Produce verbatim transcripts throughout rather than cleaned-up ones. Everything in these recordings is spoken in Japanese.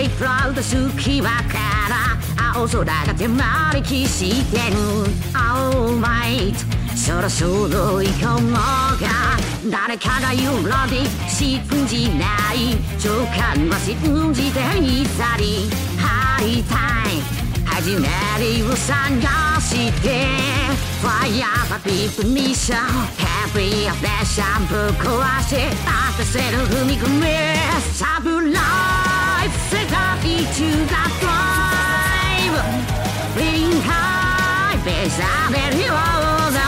Stay proud 隙間から青空が手招きしてる Alright そろそろ行こうが誰かが言うのに信じない直感は信じていたり会いたい始めりを探して Fire the people にしよう Happy アフレッシャンぶっ壊して当てせる踏み込めサブライフ世界中が Drive Feeling high 目覚めるような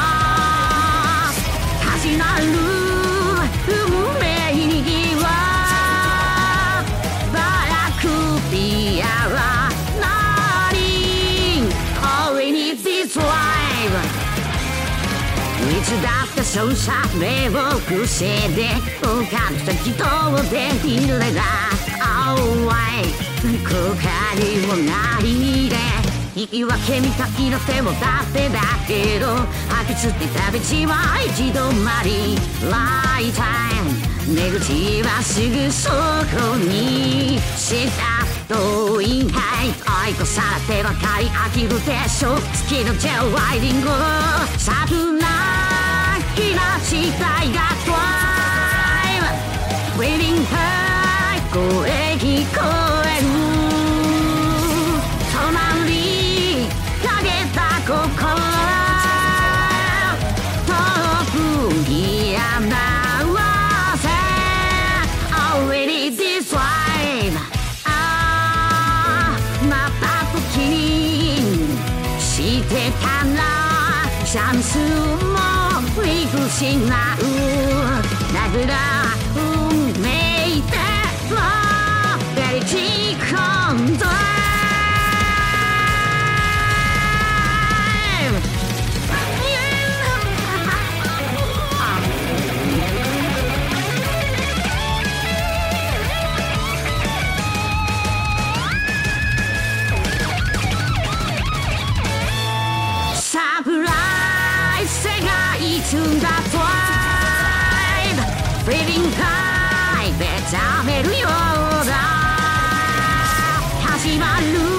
始まる運命にはバラクピアはいつだってそうさ目を伏せて他の人でいれば Alright 後悔もないで言い訳みたいな手もだってだけど吐き捨てた道は一度まり Right time 出口はすぐそこにした遠いはい愛とされてばかり飽きるでしょ月のジェルライディングサブライな時代が Drive Waiting high 声聞こえる隣かけた心遠くに穴わせ Already this drive また時にしてたらチャンスも見失うだから運命ではやりき込んだサプライズ世界中が Drive Feeling high 目覚めるようだ始まる